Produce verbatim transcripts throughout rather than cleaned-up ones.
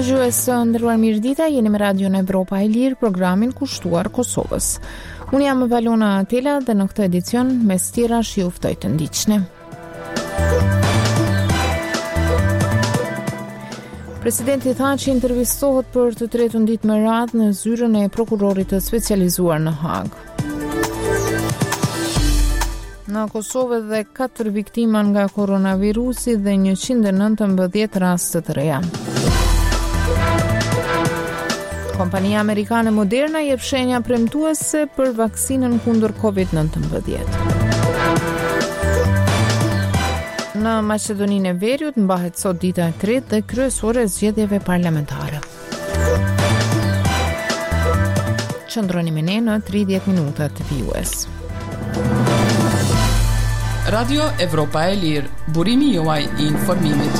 Dëgjues të nderuar, mirëdita, jeni me Radion Evropa e Lirë, programin kushtuar Kosovës. Unë jam Valona Atela dhe në këtë edicion me stira shi ju ftoj të ndiqni. Presidenti tha që intervistohet për të tretën ditë me radhë në zyrën e prokurorit të specializuar në Hagë. Në Kosovë dhe katër viktima nga koronavirusi dhe njëqind e nëntëmbëdhjetë raste të reja. Kompania amerikane Moderna jep shenja premtuese për vaksinën kundër kovid nëntëmbëdhjetë. Në Maqedoninë e Veriut mbahet sot dita e tretë dhe kryesore e zgjedhjeve parlamentare. Qëndroni me ne në tridhjetë minuta të vijues. Radio Evropa e Lirë, burimi juaj i informimit.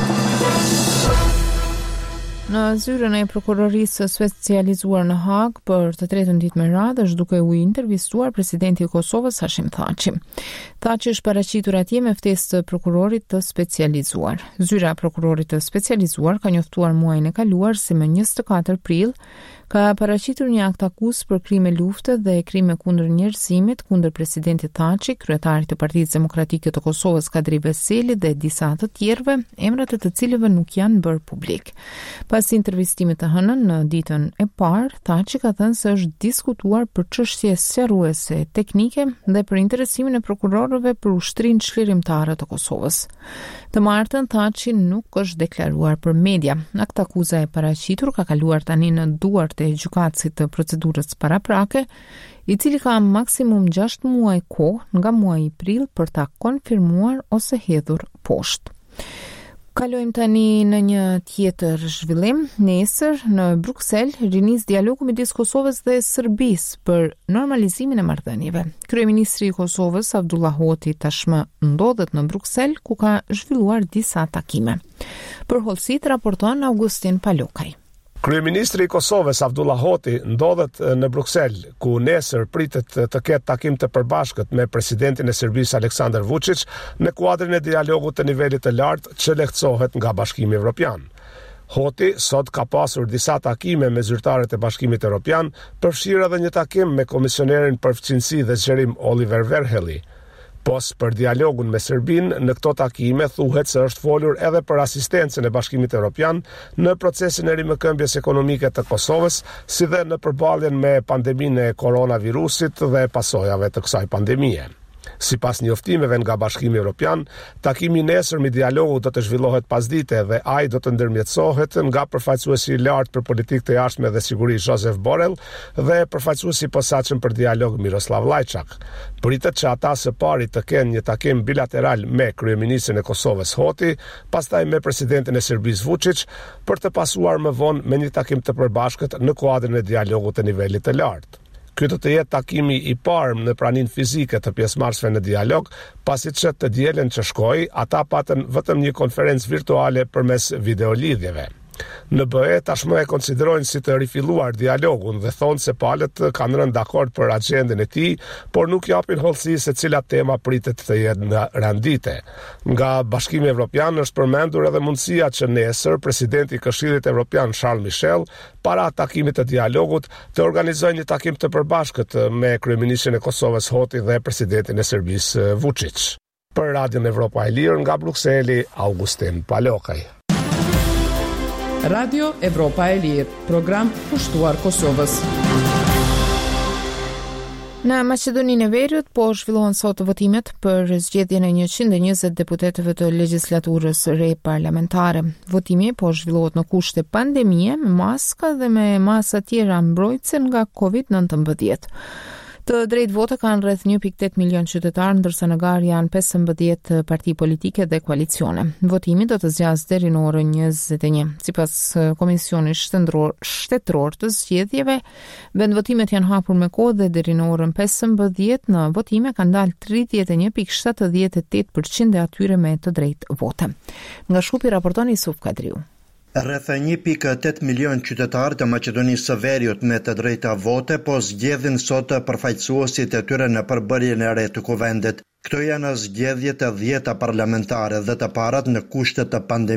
Në zyrën e prokurorisë specializuar në Hagë për të tretën ditë me radhë është duke u intervistuar presidenti i Kosovës Hashim Thaçi. Thaçi është paraqitur atje me ftesë të prokurorit të specializuar. Zyra e prokurorit të specializuar ka njoftuar muajin e kaluar se më njëzet e katër prill ka paraqitur një akt akuz për krime lufte dhe krime kundër njerëzimit kundër presidentit Thaçi, kryetarit të Partisë Demokratike të Kosovës Kadri Veseli dhe disa të tjerëve, emrat e të cilëve nuk janë bërë publik. Pas intervistimit të hënën në ditën e parë, Thaçi ka thënë se është diskutuar për çështje sqaruese teknike dhe për interesimin e prokurorëve për ushtrinë çlirimtare të Kosovës. Të martën Thaçi nuk është deklaruar për media. Akt akuza e paraqitur ka kaluar tani në duart e gjykatësit të procedurës paraprake, i cili ka maksimum gjashtë muaj kohë nga muaji prill për ta konfirmuar ose hedhur poshtë. Kalojmë tani në një tjetër zhvillim. Nesër në Bruksel rinis dialogu midis Kosovës dhe Serbisë për normalizimin e marrëdhënieve. Kryeministri i Kosovës Abdullah Hoti tashmë ndodhet në Bruksel, ku ka zhvilluar disa takime. Për hollësit raporton Augustin Palokaj. Kryeministri i Kosovës Abdullah Hoti ndodhet në Bruksel, ku nesër pritet të ketë takim të përbashkët me presidentin e Serbisë Aleksandar Vučić në kuadrin e dialogut të nivelit të lartë që lehtësohet nga Bashkimi Evropian. Hoti sot ka pasur disa takime me zyrtarët e Bashkimit Evropian, përfshirë edhe një takim me komisionerin për fqinësi dhe zgjerim Oliver Verhelyi. Pos për dialogun me Serbinë, në këto takime thuhet se është folur edhe për asistencën e Bashkimit Evropian në procesin e rimëkëmbjes ekonomike të Kosovës, si dhe në përballjen me pandeminë e koronavirusit dhe pasojave të kësaj pandemie. Sipas njoftimeve nga Bashkimi Evropian, takimi nesër me dialogu do të zhvillohet pasdite dhe ai do të ndërmjetësohet nga përfaqësuesi i lartë për politikë të jashtme dhe siguri Joseph Borrell dhe përfaqësuesi i posaçëm për dialog Miroslav Lajçak. Pritet që ata së pari të kenë një takim bilateral me kryeministrin e Kosovës Hoti, pastaj me presidentin e Serbisë Vučić, për të pasuar më vonë me një takim të përbashkët në kuadrin e dialogut të nivelit të lartë. Ky do të jetë takimi i parë në praninë fizike të pjesëmarrësve në dialog, pasi që të dielën që shkoi, ata patën vetëm një konferencë virtuale përmes videolidhjeve. Në B E tashmë e konsiderojnë si të rifilluar dialogun dhe thonë se palët kanë rënë dakord për agjendën e tij, por nuk japin hollësi se cilat tema pritet të jenë randite. Nga Bashkimi Evropian është përmendur edhe mundësia që nesër presidenti i Këshillit Evropian Charles Michel, para takimit të dialogut, të organizojë një takim të përbashkët me kryeministrin e Kosovës Hoti dhe presidentin e Serbisë Vučić. Për Radion Evropa e Lirë nga Brukseli, Augustin Palokaj. Radio Evropa e Lirë, program kushtuar Kosovës. Në Maqedoninë e Veriut po zhvillohen sot votimet për zgjedhjen e njëqind e njëzet deputetëve të legjislaturës re parlamentare. Votimi po zhvillohet në kushte pandemie, me maska dhe me masa tjera mbrojtëse nga kovid nëntëmbëdhjetë. Të drejtë vote kanë rreth një pikë tetë milion qytetarë, ndërsa në garë janë pesëmbëdhjetë parti politike dhe koalicione. Votimi do të zgjasë deri në orën njëzet e një. Sipas Komisionit Shtetëror, Shtetëror të Zgjedhjeve, vendvotimet janë hapur me kohë dhe deri në orën pesëmbëdhjetë në votime kanë dalë tridhjetë e një pikë shtatëdhjetë e tetë përqind e atyre me të drejtë vote. Nga Shkupi raporton Isuf Kadriu. Rreth një pikë tetë milion qytetarë të Maqedonisë së Veriut me të drejta vote po zgjedhin sot përfaqësuesit e tyre në përbërjen e re të kuvendit. Këto janë zgjedhjet e dhjeta parlamentare dhe të parat në kushte të pandemisë,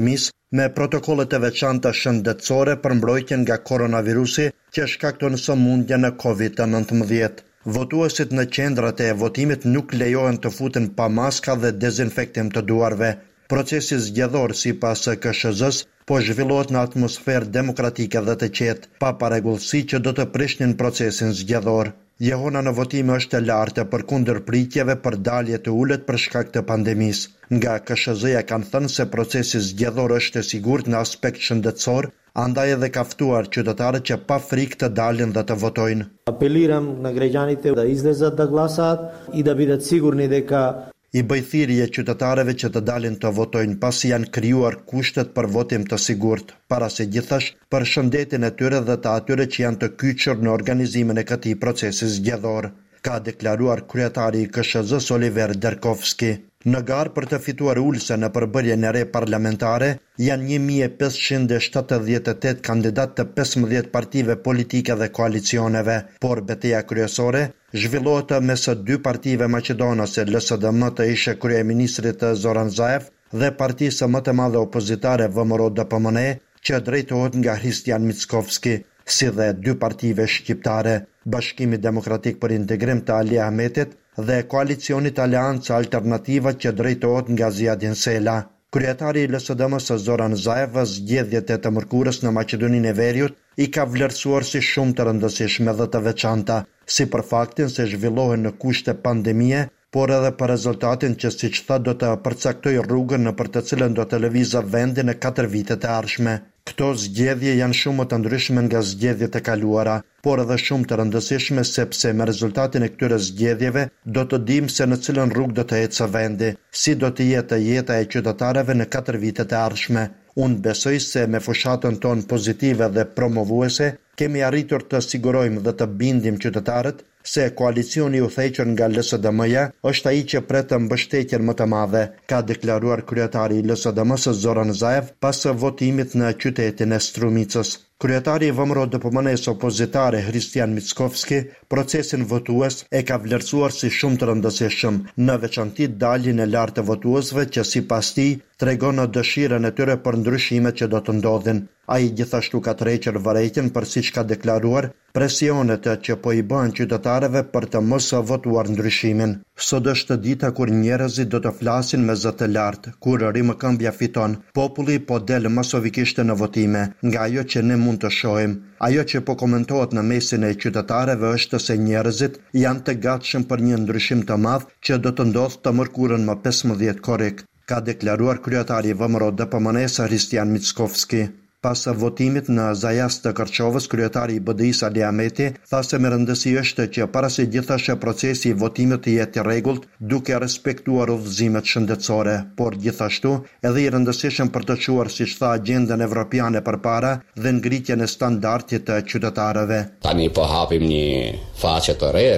me protokollet e veçanta shëndetësore për mbrojtjen nga koronavirusi që shkakton sëmundjen e kovid nëntëmbëdhjetë. Votuesit në qendrat e votimit nuk lejohen të futen pa maska dhe dezinfektim të duarve. Procesi zgjedhor sipas K S Z-s po zhvillohet në atmosferë demokratike dhe të qetë, pa paregullsi që do të prishnin procesin zgjedhor. Jehona në votime është e lartë përkundër pritjeve për dalje të ulët për shkak të pandemisë. Nga K S Z-ja kanë thënë se procesi zgjedhor është i sigurt në aspekt shëndetësor, andaj edhe ka ftuar qytetarët që pa frikë të dalin dhe të votojnë. Apeliram në greqanit da izlezat da glasat i da bidet sigurni dhe ka I bëj thirrje qytetarëve që të dalin të votojnë pasi janë krijuar kushtet për votim të sigurt, para se gjithash për shëndetin e tyre dhe të atyre që janë të kyçur në organizimin e këtij procesi zgjedhor, ka deklaruar kryetari i K S Z-s Oliver Derkovski. Në garë për të fituar ulse në përbërjen e re parlamentare, janë një mijë e pesëqind e shtatëdhjetë e tetë kandidat të pesëmbëdhjetë partive politike dhe koalicioneve, por betejë kryesore zhvillohet mes dy partive maqedonase, L S D M të ishe kryeministrit Zoran Zaev dhe partisë më të madhe opozitare V M R O D P M N E, që drejtohet nga Hristian Mickovski, si dhe dy partive shqiptare, Bashkimi Demokratik për Integrim të Ali Ahmetit dhe koalicionit Aleanca Alternativa që drejtohet nga Ziadin Sela. Kryetari i L S D M-s Zoran Zaev zgjedhjet e të mërkurës në Maqedoninë e Veriut i ka vlerësuar si shumë të rëndësishme dhe të veçanta, si për faktin se zhvillohen në kushte pandemie, por edhe për rezultatin që siç tha do të përcaktoj rrugën në për të cilën do të lëvizë vendi në katër vitet e ardhshme. Këto zgjedhje janë shumë të ndryshme nga zgjedhjet e kaluara, por edhe shumë të rëndësishme sepse me rezultatin e këtyre zgjedhjeve do të dimë se në cilën rrugë do të ecë vendi, si do të jetë jeta e qytetarëve në katër vitet e ardhshme. Unë besoj se me fushatën tonë pozitive dhe promovuese, kemi arritur të sigurojmë dhe të bindim qytetarët se koalicioni i udhëhequr nga L S D M-ja është ai që pret mbështetjen më të madhe, ka deklaruar kryetari i L S D M-s Zoran Zaev pas votimit në qytetin e Strumicës. Kryetari i V M R O D P M N E-s opozitare Hristian Mickovski procesin votues e ka vlerësuar si shumë të rëndësishëm, në veçanti daljen e lartë të votuesve që sipas tij tregon në dëshirën e tyre për ndryshimet që do të ndodhin. Ai gjithashtu ka tërhequr vërejtjen për siç ka deklaruar presionet që po i bëhen qytetarëve për të mos votuar ndryshimin. Sot është dita kur njerëzit do të flasin me zë të lartë, kur rimëkëmbja fiton, populli po del masovikisht në votime, nga ajo që ne mund të shohim. Ajo që po komentohet në mesin e qytetarëve është se njerëzit janë të gatshëm për një ndryshim të madh që do të ndodhë të mërkurën më pesëmbëdhjetë korrik, ka deklaruar kryetari i V M R O D P M N E-s Hristian Mickovski. Pas votimit në Zajas të Kërçovës, kryetari i B D I-s Ali Ahmeti tha se me rëndësi është që para se gjithashtu procesi i votimit të jetë i rregullt, duke respektuar udhëzimet shëndetësore, por gjithashtu edhe i rëndësishëm për të çuar, siç tha, agjendën evropiane përpara dhe ngritjen e standardit të qytetarëve. Tani po hapim një faqe të re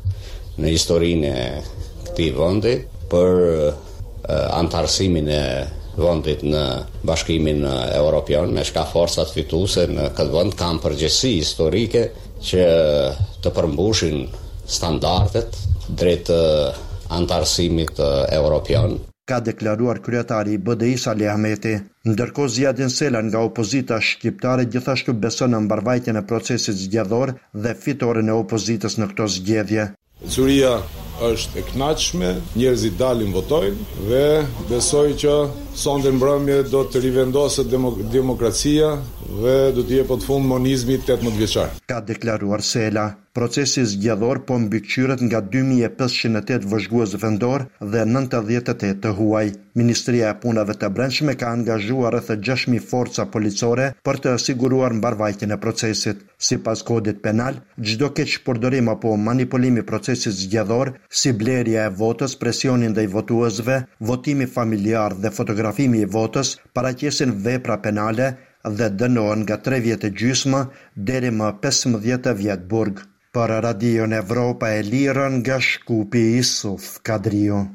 në historinë e këtij vendi për uh, antarësimin e vendit në Bashkimin Evropian, me shka forcat fituese në këtë vend kanë përgjegjësi historike që të përmbushin standardet drejt antarësimit evropian. Ka deklaruar kryetari i B D I-s Ali Ahmeti. Ndërkohë Ziadin Sela nga opozita shqiptare gjithashtu beson në mbarvajtjen e procesit zgjedhor dhe fitoren e opozitës në këto zgjedhje. Veçuria është e kënaqshme, njerëzit dalin votojnë dhe besoj që sonte mbrëmje do të rivendoset demok- demokracia dhe do të jepet fund monizmit tetëmbëdhjetë vjeçar. Ka deklaruar Sela. Procesi zgjedhor po mbikëqyret nga dy mijë e pesëqind e tetë vëzhgues vendor dhe nëntëdhjetë e tetë të huaj. Ministria e Punave të Brendshme ka angazhuar rreth gjashtë mijë forca policore për të siguruar mbarvajtjen e procesit. Sipas kodit penal, çdo keqpërdorim apo manipulim i procesit zgjedhor, si blerja e votës, presioni ndaj votuesve, votimi familjar dhe fotografimi i votës, paraqesin vepra penale dhe dënohen nga tre vjet e gjysmë deri më pesëmbëdhjetë vjet burg. Për Radion Evropa e Lirë nga Shkupi, Isuf Kadriu.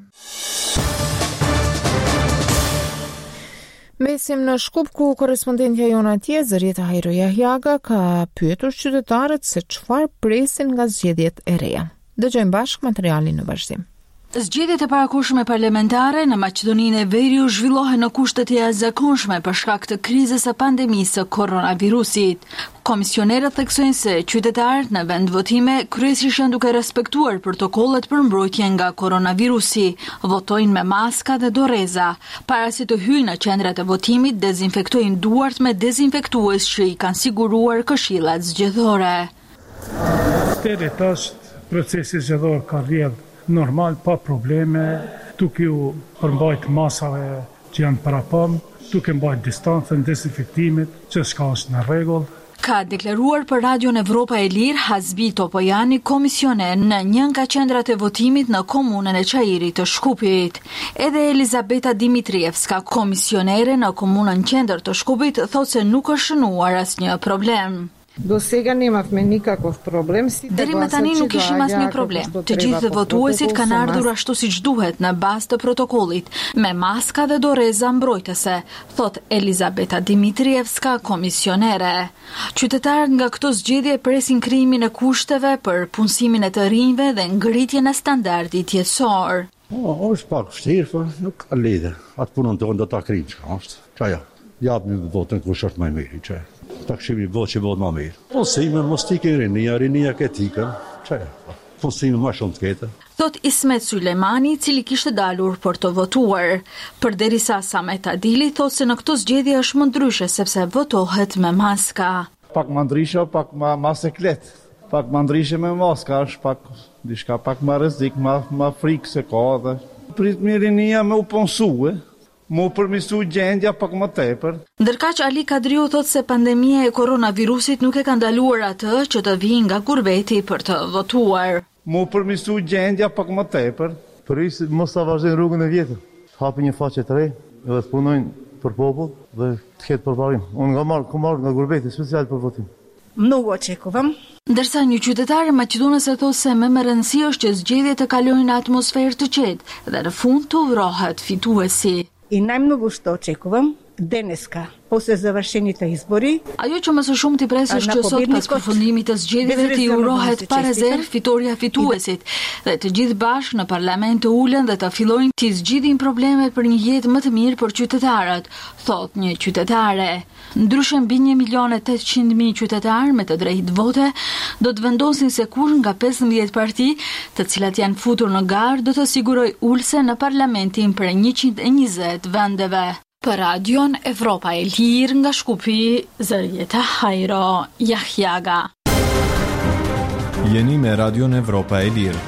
Mesim në Shkup ku korrespondentja jona atje, Zërjeta Hajro Jahjaga, ka pyetur qytetarët se çfarë presin nga zgjedhjet e reja. Dëgjojmë bashkë materialin në vazhdim. Zgjedhjet e parakohshme parlamentare në Maqedoninë e Veriut zhvillohen në kushte të jashtëzakonshme për shkak të krizës së pandemisë së koronavirusit. Komisionerët theksojnë se qytetarët në vend votime kryesisht janë duke respektuar protokollet për mbrojtje nga koronavirusi, votojnë me maska dhe doreza. Para se të hyjnë në qendrat e votimit, dezinfektojnë duart me dezinfektues që i kanë siguruar këshillat zgjedhore. Deri tash procesi zgjedhor ka rrjedhë normal, pa probleme, duke u përmbajt masave që janë parapam, duke mbajt distancën, dezinfektimit, që s'ka është në rregull. Ka deklaruar për Radion Evropa e Lirë Hazbi Topojani, komisioner në një nga qendrat e votimit në komunën e Çajirit të Shkupit. Edhe Elizabeta Dimitrievska, komisionere në komunën qendër të Shkupit, thotë se nuk është shënuar asnjë problem. Do sega nemavme nikakov problem. Deri më tani nuk kishim asnjë problem. Të gjithë votuesit kanë ardhur ashtu siç duhet në bazë të protokollit, me maska dhe doreza mbrojtëse, thot Elizabeta Dimitrievska, komisionere. Qytetarët nga këto zgjedhje presin krijimin e kushteve për punësimin e të rinjve dhe ngritjen e standardit jetësor. O, është pak vështirë, po nuk ka lidhje. Atë punën tonë do ta krijmë çka është. Çaja. Japim votën kush është më i miri, çaj. Ta këshimi votë që votë më mirë. Punësime mos t'i rinia, rinia ketika, çaj. Punësime më shumë të ketë. Thot Ismet Sulejmani, i cili kishte dalur për të votuar. Përderisa Samet Adili thot se në këto zgjedhje është më ndryshe sepse votohet me maska. Pak më ndryshe, pak më maseklet. Pak më ndryshe me maska, është pak diçka pak më rrezik, më më frikë se ka dhe. Prit me rinia me u ponsue. Mu përmisu gjendja pak më tepër. Ndërkaq Ali Kadriu thot se pandemia e koronavirusit nuk e ka ndaluar atë që të vijë nga kurbeti për të votuar. Mu përmisu gjendja pak më tepër. Përrisë mos ta vazhdojnë rrugën e vjetër. Hapi një faqe të re dhe të punojnë për popull dhe të ketë përparim. Unë nga marr, ku marr nga kurbeti special për votim. Mnogo očekujem. Ndërsa një qytetar maqedones e thosë se më me rëndësi është që zgjedhjet të kalojnë në atmosferë të qetë dhe në fund të vrohet fituesi. I najmnogo što očekujem deneska, posle završenit izbori. Ajo që më së shumë t'i presë është që sot pas përfundimit të zgjedhjeve t'i urohet pa rezervë fitoria fituesit dhe të gjithë bashkë në parlament të ulen dhe të fillojnë t'i zgjidhin problemet për një jetë më të mirë për qytetarët, thot një qytetare. Ndryshe mbi një milion e tetëqind mijë qytetarë me të drejtë vote do të vendosin se kush nga pesëmbëdhjetë parti, të cilat janë futur në garë, do të siguroj ulse në parlamentin për njëqind e njëzet vendeve. Për Radion Evropa e Lirë nga Shkupi, Zërjeta Hajro, Jahjaga. Jeni me Radion Evropa e Lirë.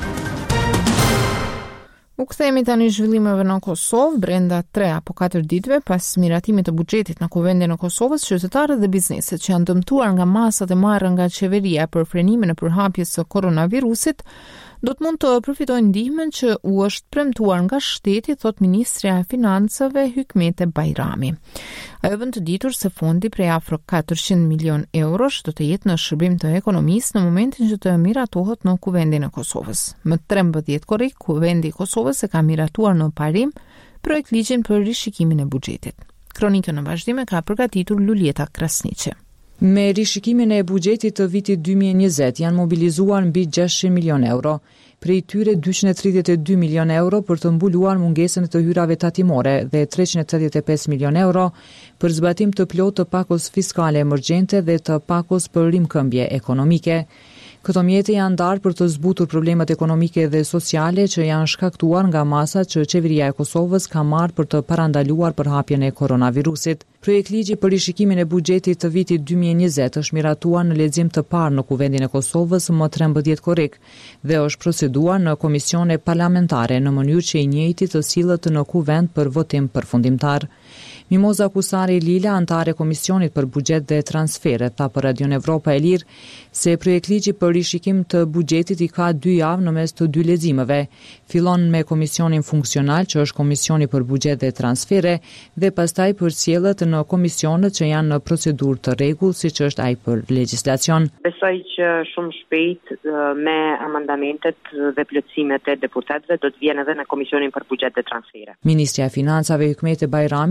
U kthehemi tani zhvillimeve në Kosovë brenda tre apo katër ditëve pas miratimit të buxhetit në kuvendin e Kosovës, qytetarët dhe bizneset që janë dëmtuar nga masat e marra nga qeveria për frenimin e përhapjes së koronavirusit do të mund të përfitojnë ndihmën që u është premtuar nga shteti, thot Ministrja e Financave Hykmete Bajrami. Ajo bën të ditur se fondi prej afro katërqind milion eurosh do të jetë në shërbim të ekonomisë në momentin që të miratohet në kuvendin e Kosovës. Më trembëdhjetë korrik, kuvendi i Kosovës e ka miratuar në parim projekt ligjin për rishikimin e buxhetit. Kronikën në vazhdim e ka përgatitur Lulieta Krasniqi. Me rishikimin e buxhetit të vitit dy mijë e njëzet janë mobilizuar mbi gjashtëqind milion euro, prej tyre dyqind e tridhjetë e dy milion euro për të mbuluar mungesën e të hyrave tatimore dhe treqind e tetëdhjetë e pesë milion euro për zbatim të plotë të pakos fiskale emergjente dhe të pakos për rimkëmbje ekonomike. Këto mjete janë ndarë për të zbutur problemet ekonomike dhe sociale që janë shkaktuar nga masat që qeveria e Kosovës ka marrë për të parandaluar përhapjen e koronavirusit. Projekt ligji për rishikimin e buxhetit të vitit dy mijë e njëzet është miratuar në lexim të parë në kuvendin e Kosovës më trembëdhjetë korrik dhe është proceduar në komisione parlamentare në mënyrë që i njëjti të sillet në kuvend për votim përfundimtar. Mimoza Kusari Lila, antare Komisionit për Buxhet dhe Transfere, tha për Radion Evropa e Lirë se projekt ligji për rishikim të buxhetit i ka dy javë në mes të dy leximeve. Fillon me komisionin funksional, që është Komisioni për Buxhet dhe Transfere, dhe pastaj përcjellet në komisionet që janë në procedurë të rregull, siç është ai për legjislacion. Besoj që shumë shpejt me amendamentet dhe plotësimet e deputetëve do të vjen edhe në Komisionin për Buxhet dhe Transfere. Ministrja e Financave Hykmete Bajrami në një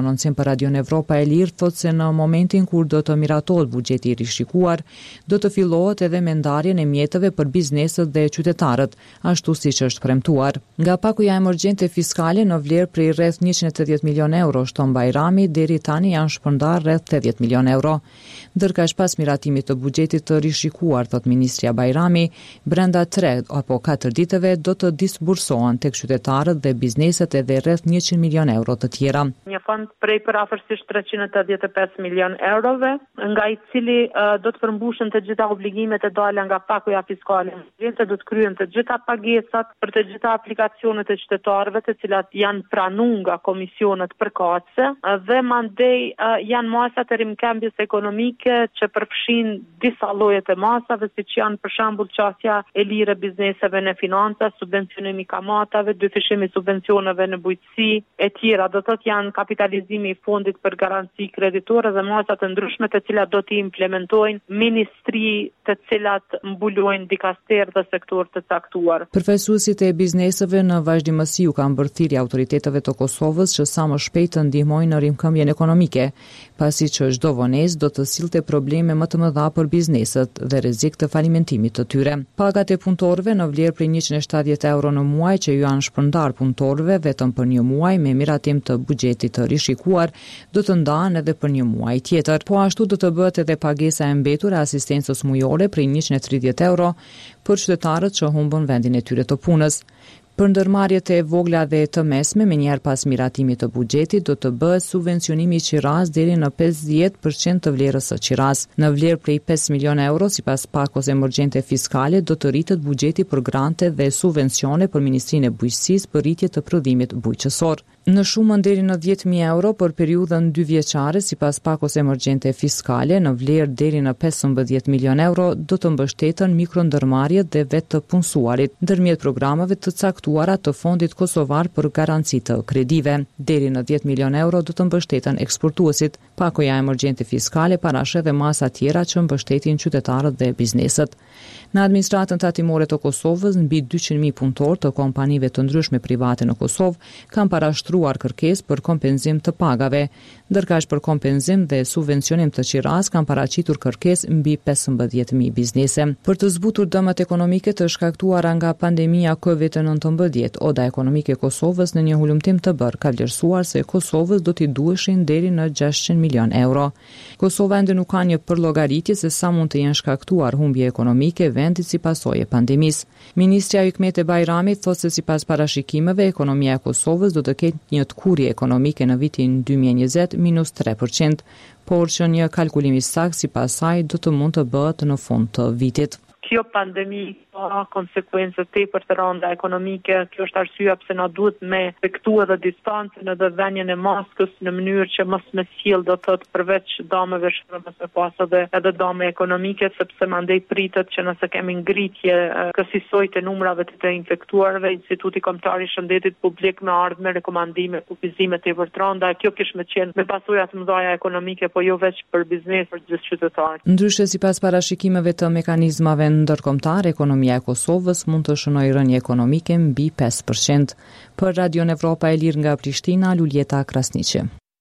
anoncim për Radion Evropa e Lirë, thotë se në momentin kur do të miratohet buxheti i rishikuar, do të fillohet edhe me ndarjen e mjeteve për bizneset dhe qytetarët, ashtu siç është premtuar. Nga pakuja emergjente fiskale në vlerë prej rreth njëqind e tetëdhjetë milion euro shton Bajrami, deri tani janë shpërndar rreth tetëdhjetë milion euro. Ndërkaq pas miratimit të buxhetit të rishikuar, thot ministria Bajrami, brenda tre apo katër ditëve do të disbursohen tek qytetarët dhe bizneset edhe rreth njëqind milion euro të tjera. Një fond prej përafërsisht treqind e tetëdhjetë e pesë milion eurove, nga i cili uh, do të përmbushen të gjitha obligimet e dalë nga pakuja fiskale. Se do të kryen të gjitha pagesat për të gjitha aplikacionet e qytetarëve, të cilat janë pranuar nga komisionet përkatëse, uh, dhe mandej uh, janë masat e rimkembjes ekonomike që përfshin disa lloje të masave, siç janë për shembull qasja e lirë e bizneseve në financa, subvencionimi i kamatave, dyfishimi i subvencioneve në bujqësi e tjera. Do të thotë janë kapitalizimi i fondit për garanci kreditore dhe masa të ndryshme të cilat do t'i implementojnë ministri, të cilat mbulojnë dikaster dhe sektor të caktuar. Përfaqësuesit e bizneseve në vazhdimësi u kanë bërë thirrje autoriteteve të Kosovës që sa më shpejt të ndihmojnë në rimkëmbjen ekonomike, pasi që çdo vonesë do të sillte probleme më të mëdha për bizneset dhe rrezik të falimentimit të tyre. Pagat e punëtorëve në vlerë prej njëqind e shtatëdhjetë euro në muaj që ju janë shpërndar punëtorëve vetëm për një muaj me miratim të buxhetit të rishikuar, do të ndahen edhe për një muaj tjetër. Po ashtu do të bëhet edhe pagesa e mbetur e asistencës mujore prej njëqind e tridhjetë euro për qytetarët që humbën vendin e tyre të punës. Për ndërmarrjet e vogla dhe të mesme, me njëherë pas miratimit të buxhetit, do të bëhet subvencionimi i qiras deri në pesëdhjetë përqind të vlerës së qiras. Në vlerë prej pesë milion euro, sipas pakos emergjente fiskale, do të rritet buxheti për grante dhe subvencione për Ministrinë e Bujqësisë për rritje të prodhimit bujqësor. Në shumën deri në dhjetë mijë euro për periudhën dy vjeçare, sipas pakos emergjente fiskale, në vlerë deri në pesëmbëdhjetë milion euro, do të mbështeten mikrondërmarrjet dhe vetë të punësuarit, ndërmjet programeve të caktuara të Fondit Kosovar për garanci të kredive. Deri në dhjetë milion euro do të mbështeten eksportuesit. Pakoja emergjente fiskale parash edhe masa tjera që mbështetin qytetarët dhe bizneset. Në administratën tatimore të Kosovës, mbi dyqind mijë punëtorë të kompanive të ndryshme private në Kosovë kanë parashtruar kërkesë për kompenzim të pagave, ndërkaq për kompenzim dhe subvencionim të qiras kanë paraqitur kërkesë mbi pesëmbëdhjetë mijë biznese. Për të zbutur dëmet ekonomike të shkaktuara nga pandemia kovid nëntëmbëdhjetë, Oda Ekonomike e Kosovës në një hulumtim të bërë ka vlerësuar se Kosovës do t'i duheshin deri në gjashtëqind milion euro. Kosova ende nuk ka një përllogaritje se sa mund të jenë shkaktuar humbje ekonomike vendit si pasojë e pandemisë. Ministria Hikmete Bajrami thotë se sipas parashikimeve ekonomia e Kosovës do të ketë një tkurrje ekonomike në vitin dy mijë e njëzet minus tre përqind, por që një kalkulim i saktë sipas saj do të mund të bëhet në fund të vitit. Kjo pandemi ka konsekvencë tepër të rënda ekonomike. Kjo është arsyeja pse na duhet me respektu edhe distancën edhe vënien e maskës në mënyrë që mos me sjell do të thotë përveç damave shkrimës së pas edhe edhe dame ekonomike, sepse mandej pritet që nëse kemi ngritje kësaj të numrave të të infektuarve, Instituti Kombëtar i Shëndetit Publik me ardhmë me rekomandime kufizime të vërtranda, kjo kish me qenë me pasoja të mëdha ekonomike, po jo vetëm për biznes, për gjithë qytetarët. Ndryshe sipas parashikimeve të mekanizmave ndërkombëtar, ekonomia e Kosovës mund të shënojë rënje ekonomike mbi pesë përqind. Për Radion Evropa e Lirë nga Prishtina, Luljeta Krasniqi.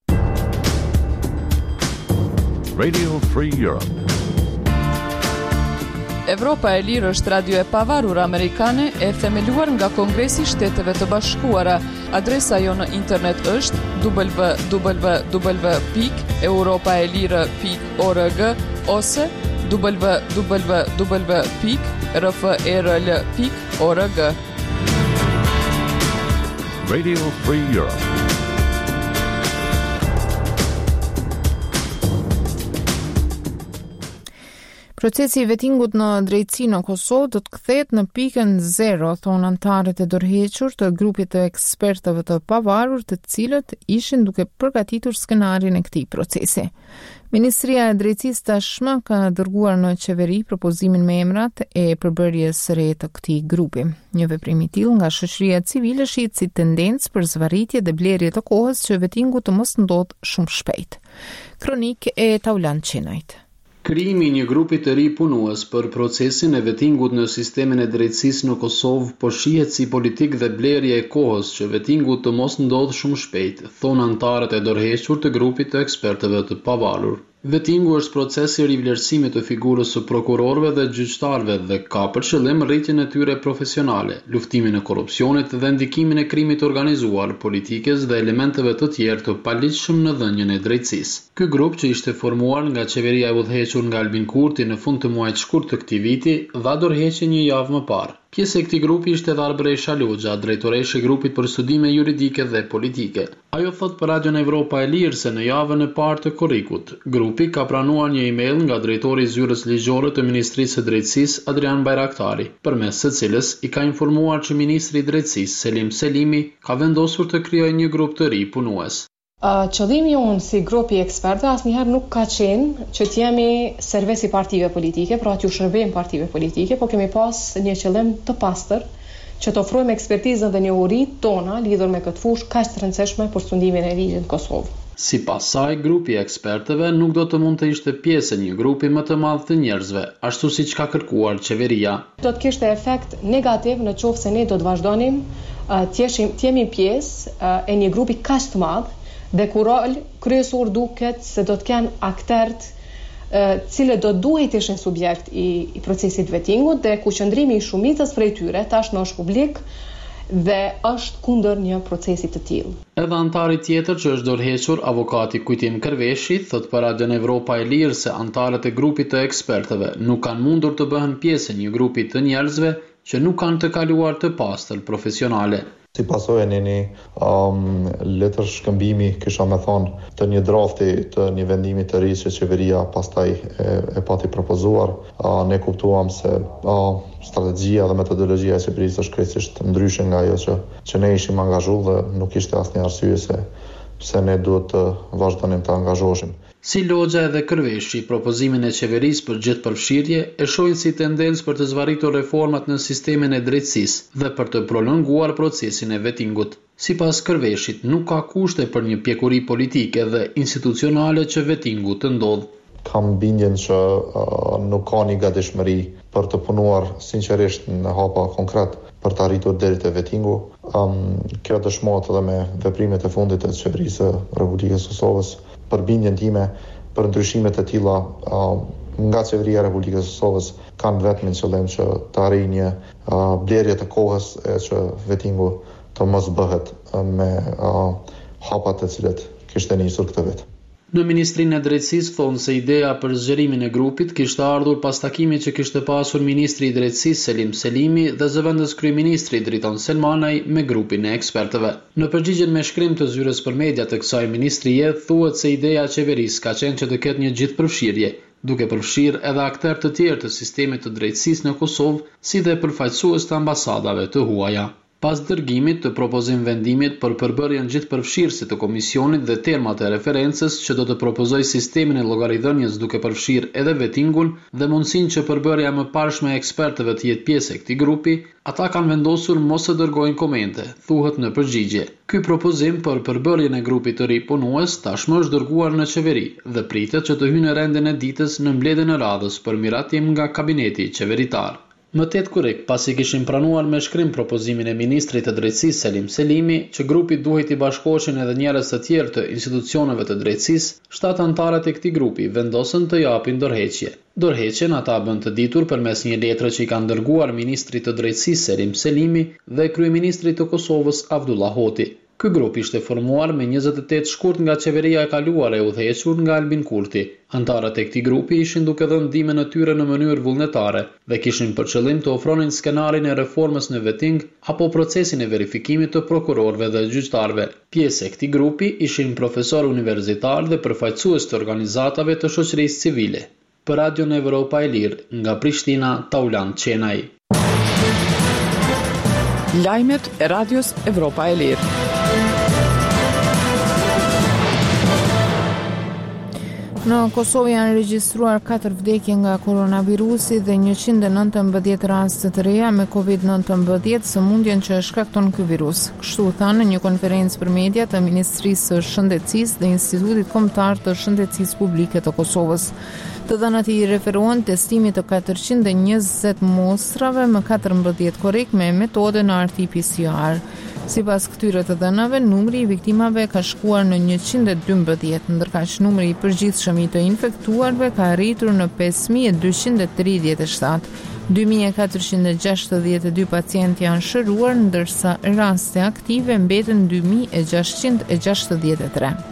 Radio Free Europe. Evropa e Lirë është radio e pavarur amerikane e themeluar nga Kongresi i Shteteve të Bashkuara. Adresa jo në internet është w w w pikë europaelire pikë org ose w w w pikë r f e r l pikë org. Radio Free Europe. Procesi i vetingut në drejtësi në Kosovë do të kthehet në pikën zero, thonë anëtarët e dorëhequr të grupit të ekspertëve të pavarur, të cilët ishin duke përgatitur skenarin e këtij procesi. Ministria e Drejtësisë tashmë ka dërguar në qeveri propozimin me emrat e përbërjes së re të këtij grupi. Një veprim i tillë nga shoqëria civile shihet si tendencë për zvarritje dhe blerje të kohës që vetingu të mos ndodhë shumë shpejt. Kronik e Taulan Qenajt. Krijimi i një grupi të ri punues për procesin e vetingut në sistemin e drejtësisë në Kosovë po shihet si politik dhe blerje e kohës që vetingu të mos ndodh shumë shpejt, thonë anëtarët e dorëhequr të grupit të ekspertëve të pavalur. Vetingu është procesi i rivlerësimit të figurës së prokurorëve dhe gjyqtarëve dhe ka për qëllim rritjen e tyre profesionale, luftimin e korrupsionit dhe ndikimin e krimit organizuar, politikës dhe elementeve të tjerë të paligjshëm në dhënien e drejtësisë. Ky grup, që ishte formuar nga qeveria e udhëhequr nga Albin Kurti në fund të muajit shkurt të këtij viti, dha dorëheqje një javë më parë. Pjesë e këtij grupi ishte edhe Arbresha Lugja, drejtoreshe e grupit për studime juridike dhe politike. Ajo thot për Radion Evropa e Lirë se në javën e parë të korrikut, grupi ka pranuar një email nga drejtori i zyrës ligjore të Ministrisë së Drejtësisë Adrian Bajraktari, përmes së cilës i ka informuar që ministri i Drejtësisë Selim Selimi ka vendosur të krijojë një grup të ri punues. Uh, qëllimi unë si grupi ekspertëve asnjëherë nuk ka qenë që t'jemi servis i partive politike, pra t'ju shërbejmë partive politike, po kemi pas një qëllim të pastër që të ofrojmë ekspertizën dhe njohuritë tona lidhur me këtë fushë kaq të rëndësishme për sundimin e ligjit në Kosovë. Sipas saj, grupi i ekspertëve nuk do të mund të ishte pjesë e një grupi më të madh të njerëzve, ashtu siç ka kërkuar qeveria. Do të kishte efekt negativ në qoftë se ne do të vazhdonim uh, të jemi pjesë uh, e një grupi kaq të madh dhe ku rol kryesor duket se do të kenë aktert uh, cilët do duhet të ishin subjekt i, i procesit vetingut dhe ku qëndrimi i shumicës prej tyre tashmë është publik dhe është kundër një procesi të tillë. Edhe antari tjetër që është dorëhequr, avokati Kujtim Kërveshi, thot për Radion Evropa e Lirë se antarët e grupit të ekspertëve nuk kanë mundur të bëhen pjesë e një grupi të njerëzve që nuk kanë të kaluar të pastër profesionale. Si pasojë e një um, letër shkëmbimi, kisha me thonë, të një drafti të një vendimi të ri që qeveria pastaj e, e pati propozuar, uh, ne kuptuam se uh, strategjia dhe metodologjia e qeverisë është krejtësisht ndryshe nga ajo që, që ne ishim angazhu dhe nuk ishte asnjë arsye se se ne duhet të vazhdonim të angazhoheshim. Si Logja edhe Kërveshi, propozimin e qeverisë për gjithë përfshirje e shohin si tendencë për të zvarritur reformat në sistemin e drejtësisë dhe për të prolonguar procesin e vetingut. Sipas Kërveshit, nuk ka kushte për një pjekuri politike dhe institucionale që vetingu të ndodhë. Kam bindjen që uh, nuk ka një gatishmëri për të punuar sinqerisht në hapa konkret për të arritur deri te vetingu. Um, kjo dëshmohet edhe me veprimet e fundit të qeverisë së Republikës së Kosovës. Për bindjen time për ndryshimet e tilla uh, nga qeveria e Republikës së Kosovës kanë vetëm në qëllim që të arrijë një uh, blerje të kohës e që vetingu të mos bëhet uh, me uh, hapat të cilet kishte nisur këtë vit. Në Ministrinë e Drejtësisë thonë se ideja për zgjerimin e grupit kishte ardhur pas takimit që kishte pasur Ministri i Drejtësisë Selim Selimi dhe zëvendës kryeministri Driton Selmanaj me grupin e ekspertëve. Në përgjigjen me shkrim të zyrës për media të kësaj ministrie, thuhet se ideja e qeverisë ka qenë që të ketë një gjithëpërfshirje, duke përfshirë edhe aktorë të tjerë të sistemit të drejtësisë në Kosovë, si dhe përfaqësues të ambasadave të huaja. Pas dërgimit të propozim vendimit për përbërjen gjithëpërfshirëse të komisionit dhe termat e referencës që do të propozoj sistemin e llogaridhënies duke përfshirë edhe vetingun dhe mundësinë që përbërja më parshme e ekspertëve të jetë pjesë e këtij grupi, ata kanë vendosur mos të dërgojnë komente, thuhet në përgjigje. Ky propozim për përbërjen e grupit të ri punues tashmë është dërguar në qeveri dhe pritet që të hyjë në rendin e ditës në mbledhjen e radhës për miratim nga kabineti qeveritar. Më tetë korrik, pasi kishim pranuar me shkrim propozimin e Ministrit të Drejtësisë Selim Selimi, që grupi duhet i bashkoheshin edhe njerëz të tjerë të institucioneve të drejtësisë, shtatë anëtarët e këtij grupi vendosën të japin dorëheqje. Dorëheqjen ata bën të ditur përmes një letre që i kanë dërguar Ministrit të Drejtësisë Selim Selimi dhe Kryeministrit të Kosovës Avdullah Hoti. Ky grup ishte formuar me njëzet e tetë shkurt nga qeveria e kaluar e udhëhequr nga Albin Kurti. Antarët e këtij grupi ishin duke dhënë ndihmën e tyre në mënyrë vullnetare dhe kishin për qëllim të ofronin skenarin e reformës në veting apo procesin e verifikimit të prokurorëve dhe gjyqtarëve. Pjesë e këtij grupi ishin profesor universitar dhe përfaqësues të organizatave të shoqërisë civile. Për Radion Evropa e Lirë, nga Prishtina, Taulan Qenaj. Lajmet e Radios Evropa e Lirë. Në Kosovë janë regjistruar katër vdekje nga koronavirusi dhe njëqind e nëntëmbëdhjetë raste të reja me kovid nëntëmbëdhjetë, sëmundjen që shkakton ky virus. Kështu thanë në një konferencë për media të Ministrisë së Shëndetësisë dhe Institutit Kombëtar të Shëndetësisë Publike të Kosovës. Të dhënat i referohen testimit të katërqind e njëzet mostrave më katërmbëdhjetë korrik me metodën R T P C R. Sipas këtyre të dhënave, numri i viktimave ka shkuar në njëqind e dymbëdhjetë, ndërkaq numri i përgjithshëm i të infektuarve ka arritur në pesë mijë e dyqind e tridhjetë e shtatë. dy mijë e katërqind e gjashtëdhjetë e dy pacientë janë shëruar, ndërsa raste aktive mbeten dy mijë e gjashtëqind e gjashtëdhjetë e tre.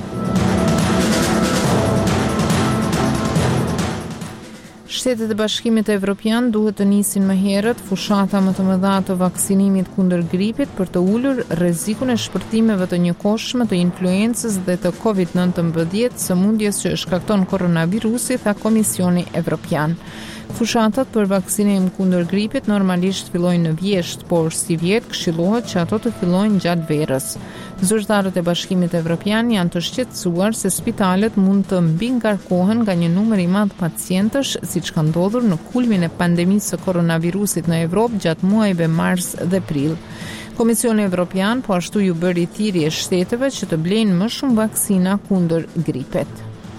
Shtetet e Bashkimit Evropian duhet të nisin më herët fushata më të mëdha të vaksinimit kundër gripit për të ulur rrezikun e shpërthimeve të njëkohshme të influencës dhe të COVID nëntëmbëdhjetë, sëmundjes që shkakton koronavirusi, tha Komisioni Evropian. Fushatat për vaksinim kundër gripit normalisht fillojnë në vjesht, por si vjet këshillohet që ato të fillojnë gjatë verës. Zyrtarët e Bashkimit Evropian janë të shqetësuar se spitalet mund të mbingarkohen nga një numër i madh pacientësh, siç ka ndodhur në kulmin e pandemisë së koronavirusit në Evropë gjatë muajve mars dhe prill. Komisioni Evropian po ashtu ju bëri thirrje shteteve që të blejnë më shumë vaksina kundër gripit.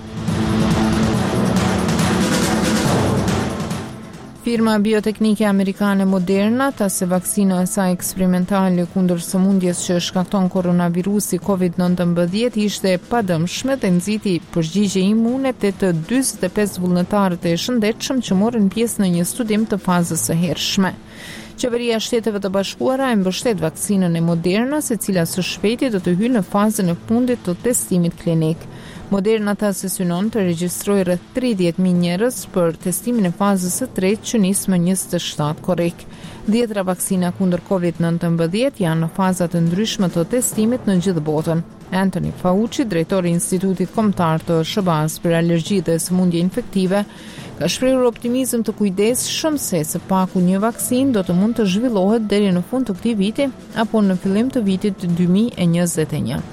Firma bioteknike amerikane Moderna tha se vaksina e saj eksperimentale kundër sëmundjes që shkakton koronavirusi COVID nëntëmbëdhjetë ishte e padëmshme dhe nxiti përgjigje imune te të dyzet e pesë vullnetarët e shëndetshëm që morën pjesë në një studim të fazës së hershme. Qeveria e Shteteve të Bashkuara e mbështet vaksinën e Modernës, e cila së shpejti do të hyjë në fazën e fundit të testimit klinik. Moderna tha se synon të regjistrojë rreth tridhjetë mijë njerëz për testimin e fazës së tretë që nis më njëzet e shtatë korrik. Dhjetra vaksina kundër COVID nëntëmbëdhjetë janë në faza të ndryshme të testimit në gjithë botën. Anthony Fauci, drejtori i Institutit Kombëtar të S B A-s për alergji dhe sëmundje infektive, ka shprehur optimizëm të kujdesshëm se së paku një vaksinë do të mund të zhvillohet deri në fund të këtij viti apo në fillim të vitit dy mijë e njëzet e një.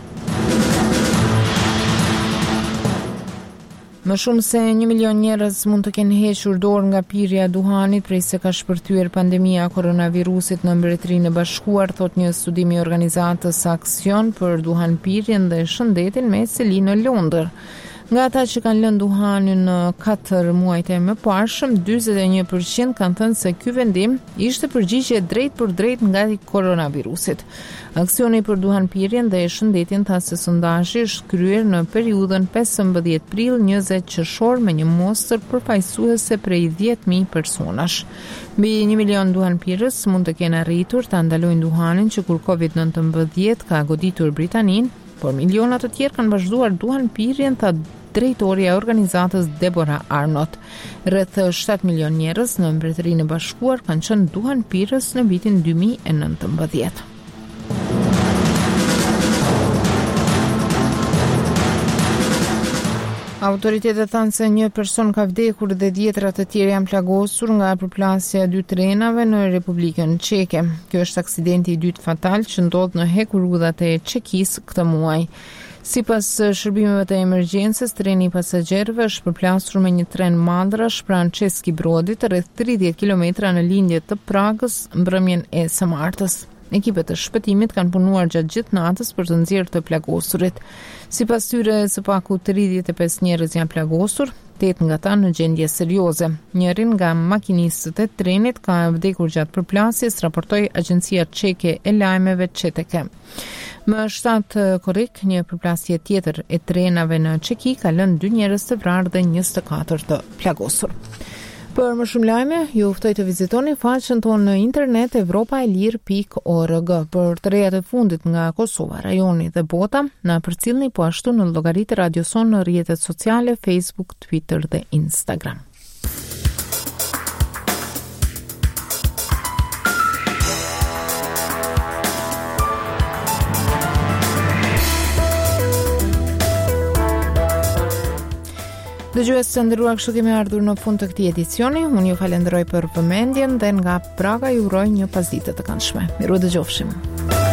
Më shumë se një milion njerëz mund të kenë hequr dorë nga pirja e duhanit prej se ka shpërthyer pandemia e koronavirusit në Mbretërinë e Bashkuar, thot një studim i organizatës Aksion për duhanpirjen dhe shëndetin me seli në Londër. Nga ata që kanë lënë duhanin në katër muajt e mëparshëm, dyzet e një përqind kanë thënë se ky vendim ishte përgjigje drejt për drejt nga koronavirusit. Aksioni për duhanpirjen dhe shëndetin tha se sondazhi është kryer në periudhën pesëmbëdhjetë prill njëzet qershor me një mostër përfaqësuese prej dhjetë mijë personash. Mbi një milion duhanpirës mund të kenë arritur ta ndalojnë duhanin që kur COVID nëntëmbëdhjetë ka goditur Britaninë, por miliona të tjerë kanë vazhduar duhanpirjen, tha drejtoria e organizatës Deborah Arnott. Rreth shtatë milion njerëz në Mbretërinë e Bashkuar kanë qenë duhanpirës në vitin dy mijë e nëntëmbëdhjetë. Autoritetet thanë se një person ka vdekur dhe dhjetra të tjerë janë plagosur nga përplasja e dy trenave në Republikën Çeke. Kjo është aksidenti i dytë fatal që ndodh në hekurudhat e Çekisë këtë muaj. Sipas shërbimeve të emergjencës, treni i pasagerëve është përplasur me një tren madrash pranë Česki Brodit rreth tridhjetë kilometra në lindje të Pragës mbrëmjen e së martës. Ekipet e shpëtimit kanë punuar gjatë gjithë natës për të nxjerrë të plagosurit. Sipas tyre, së paku tridhjetë e pesë njerëz janë plagosur, tetë nga ta në gjendje serioze. Njërin nga makinistët e trenit ka vdekur gjatë përplasjes, raportoi Agjencia Çeke e Lajmeve Çeteke. Më shtatë korrik, një përplasje tjetër e trenave në Çeki ka lënë dy njerëz të vrarë dhe njëzet e katër të plagosur. Për më shumë lajme, ju ftoj të vizitoni faqen tonë në internet evropaelir pikë org. Për të rejat e fundit nga Kosova, rajoni dhe bota, na përcillni po ashtu në llogaritë Radio Son në rrjetet sociale Facebook, Twitter dhe Instagram. Dëgjues të nderuar, kështu kemi ardhur në fund të këtij edicioni. Unë ju falenderoj për vëmendjen dhe nga Praga ju uroj një pasditë të këndshme. Miru dëgjofshim.